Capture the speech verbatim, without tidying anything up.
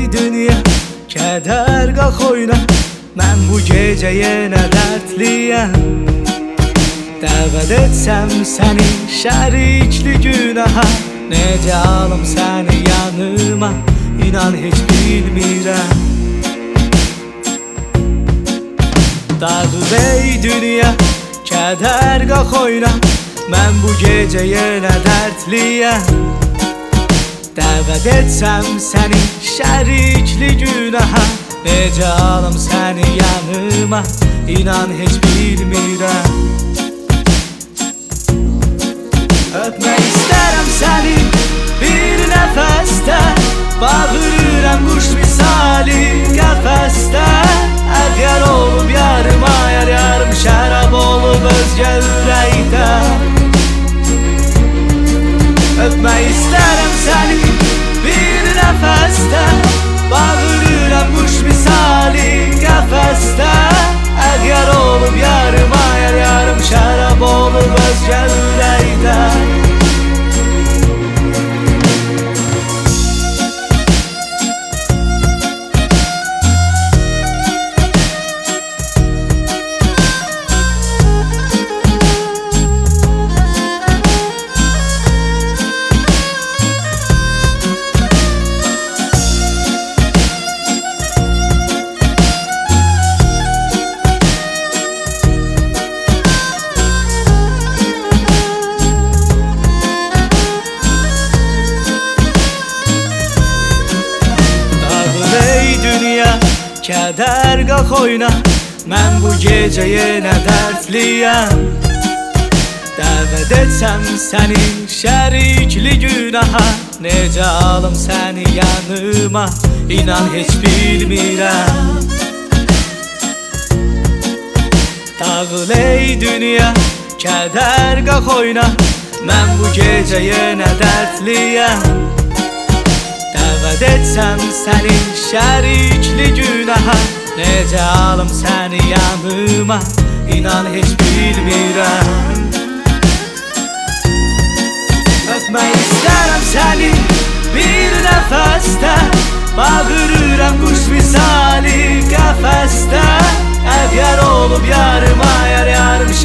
ey dünya, keder qalx oyna. Mən bu gecə yenə dərdliyəm. Dəvət etsəm səni şərikli günaha, necə alım səni yanıma, inan heç bilmirəm. Dağıl ey dünya, keder qalx oyna. Mən bu gecə yenə dərdliyəm. Dəvət etsəm səni şərikli günaha, necə alım səni yanıma, inan heç bilmirəm. Öpmək istərəm səni bir nəfəsdə, bağırıram quş misali qəfəsdə. Əgər olub yarım ayar, yarım şərab olub özgə ürəkdə. Öpmək istərəm səni bir nəfəsdə, bağırıram quş misali qəfəsdə. Əgər olub yarım ayar, yarım şərab olub özgə ürəkdə. Keder qalx oyna. Mən bu gecə yenə dərdliyəm. Dəvət etsəm səni şərikli günaha, necə alım səni yanıma, inan heç bilmirəm. Dağıl ey dünya, keder qalx oyna. Mən bu gecə yenə dərdliyəm. Dəvət etsəm səni şərikli günaha, necə alım səni yanıma, inan heç bilmirəm. Öpmək istərəm səni bir nəfəsdə, bağırıram quş misali qəfəsdə. Əgər olub yarım ayar, yarım